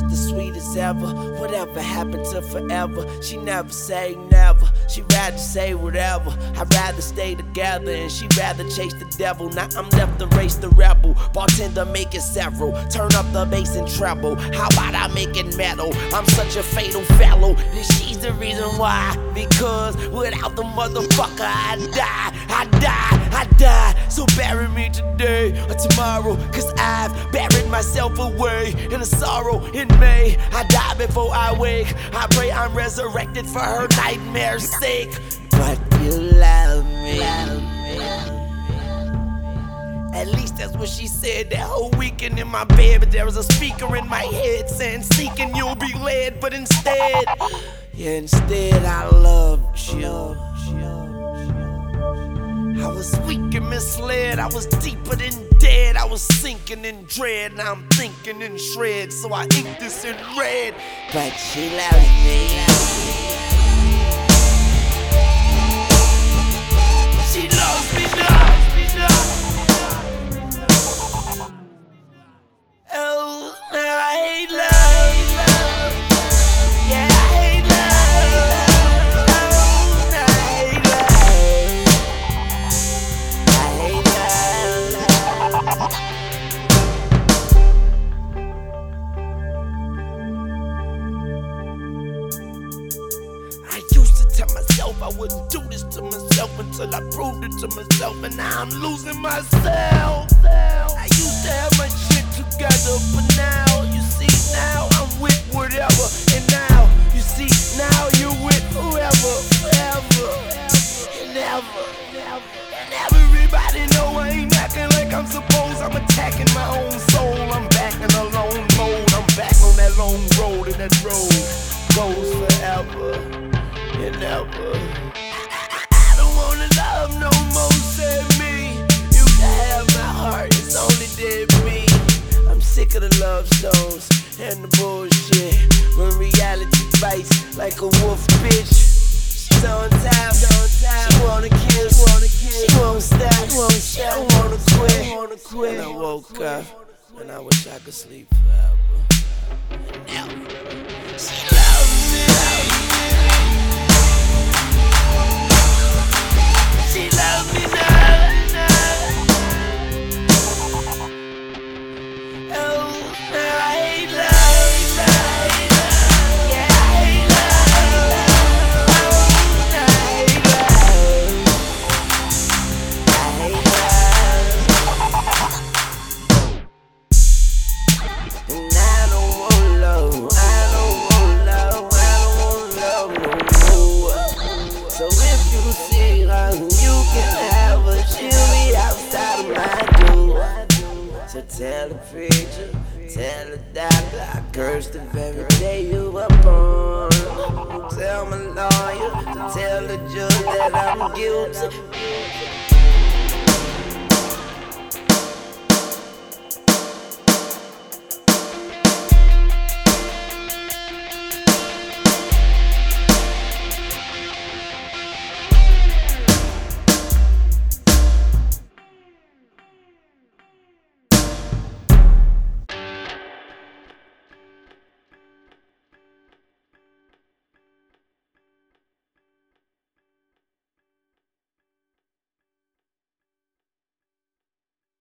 the sweetest ever. Whatever happened to forever? She never say never. She rather say whatever. I'd rather stay together, and she rather chase the devil. Now I'm left to race the rebel. Bartender making several. Turn up the bass and treble. How about I make it metal? I'm such a fatal fellow. And she's the reason why. Because without the motherfucker, I die. I die. I die. So bury me today or tomorrow, cause I've buried myself away in a sorrow in May. I die before I wake. I pray I'm resurrected for her nightmare's sake. But you love me. At least that's what she said that whole weekend in my bed. But there was a speaker in my head saying, seeking you'll be led. But instead I loved you. I was weak and misled, I was deeper than dead. I was sinking in dread, now I'm thinking in shreds. So I ink this in red. But she loves me. She loves me now. Oh, now I hate love. Yeah, I hate love. Oh, now I hate love. I used to tell myself I wouldn't do this to myself until I proved it to myself, and now I'm losing myself. I used to have my shit together, but now, you see, now I'm with whatever. And now, you see, now you're with whoever, forever, and ever. And everybody know I ain't acting like I'm supposed. I'm attacking my own soul. I'm back in a lone mode. I'm back on that long road, and that road goes forever and ever. I don't wanna love no more, said me. You can have my heart, it's only dead me. I'm sick of the love songs and the bullshit. When reality bites like a wolf bitch. She's on time, she wanna kiss, she won't stop, she don't wanna quit. And I woke up, and I wish I could sleep forever. Now, she loves me. She loves me now. Oh, now I hate love. Yeah, I hate love. Oh, now I hate love. I hate love. And I don't want love. I don't want love. I don't want love no more. So if you see her, you can have her. She'll be outside of my door. So tell the preacher, tell the doctor, I cursed the very day you were born. Tell my lawyer, to tell the judge that I'm guilty.